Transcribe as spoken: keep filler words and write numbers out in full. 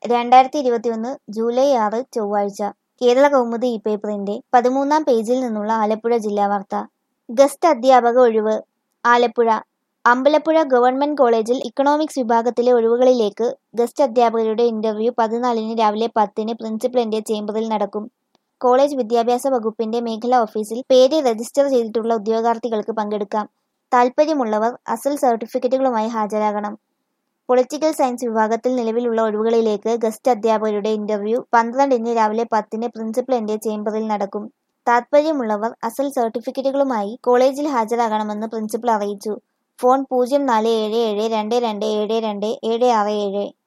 രണ്ടായിരത്തി ഇരുപത്തിയൊന്ന് ജൂലൈ ആറ് ചൊവ്വാഴ്ച. കേരള കൗമുദി ഈ പേപ്പറിന്റെ പതിമൂന്നാം പേജിൽ നിന്നുള്ള ആലപ്പുഴ ജില്ലാ വാർത്ത. ഗസ്റ്റ് അധ്യാപക ഒഴിവ്. ആലപ്പുഴ. അമ്പലപ്പുഴ ഗവൺമെന്റ് കോളേജിൽ ഇക്കണോമിക്സ് വിഭാഗത്തിലെ ഒഴിവുകളിലേക്ക് ഗസ്റ്റ് അധ്യാപകരുടെ ഇന്റർവ്യൂ പതിനാലിന് രാവിലെ പത്തിന് പ്രിൻസിപ്പലിന്റെ ചേംബറിൽ നടക്കും. കോളേജ് വിദ്യാഭ്യാസ വകുപ്പിന്റെ മേഖലാ ഓഫീസിൽ പേര് രജിസ്റ്റർ ചെയ്തിട്ടുള്ള ഉദ്യോഗാർത്ഥികൾക്ക് പങ്കെടുക്കാം. താൽപ്പര്യമുള്ളവർ അസൽ സർട്ടിഫിക്കറ്റുകളുമായി ഹാജരാകണം. പൊളിറ്റിക്കൽ സയൻസ് വിഭാഗത്തിൽ നിലവിലുള്ള ഒഴിവുകളിലേക്ക് ഗസ്റ്റ് അധ്യാപകരുടെ ഇന്റർവ്യൂ പന്ത്രണ്ടിന് രാവിലെ പത്തിന് പ്രിൻസിപ്പലിന്റെ ചേംബറിൽ നടക്കും. താൽപ്പര്യമുള്ളവർ അസൽ സർട്ടിഫിക്കറ്റുകളുമായി കോളേജിൽ ഹാജരാകണമെന്ന് പ്രിൻസിപ്പൽ അറിയിച്ചു. ഫോൺ പൂജ്യം നാല് ഏഴ് ഏഴ് രണ്ട് രണ്ട് ഏഴ് രണ്ട് ഏഴ് ആറ് ഏഴ്.